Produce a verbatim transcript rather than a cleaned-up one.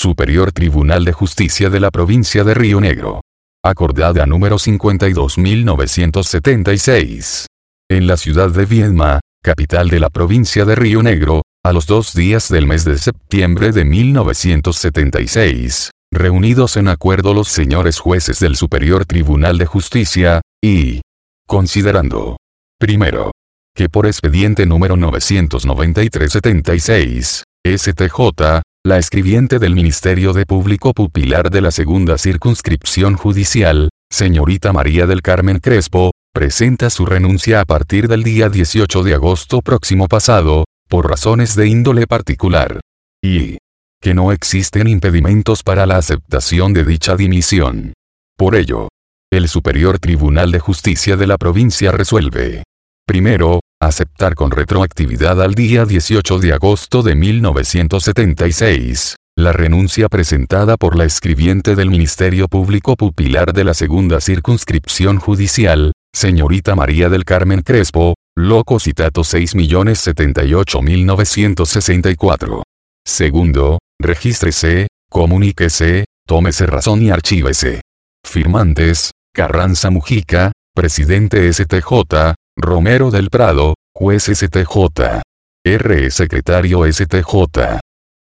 Superior Tribunal de Justicia de la Provincia de Río Negro. Acordada número cincuenta y dos mil novecientos setenta y seis. En la ciudad de Viedma, capital de la provincia de Río Negro, a los dos días del mes de septiembre de mil novecientos setenta y seis, reunidos en acuerdo los señores jueces del Superior Tribunal de Justicia, y considerando, primero, que por expediente número novecientos noventa y tres setenta y seis, S T J, la escribiente del Ministerio de Público Pupilar de la Segunda Circunscripción Judicial, señorita María del Carmen Crespo, presenta su renuncia a partir del día dieciocho de agosto próximo pasado, por razones de índole particular. Y que no existen impedimentos para la aceptación de dicha dimisión. Por ello, el Superior Tribunal de Justicia de la provincia resuelve: primero, aceptar con retroactividad al día dieciocho de agosto de mil novecientos setenta y seis, la renuncia presentada por la escribiente del Ministerio Público Pupilar de la Segunda Circunscripción Judicial, señorita María del Carmen Crespo, loco citato seis millones setenta y ocho mil novecientos sesenta y cuatro. Segundo, regístrese, comuníquese, tómese razón y archívese. Firmantes: Carranza Mujica, presidente S T J, Romero del Prado, juez S T J. R. secretario S T J.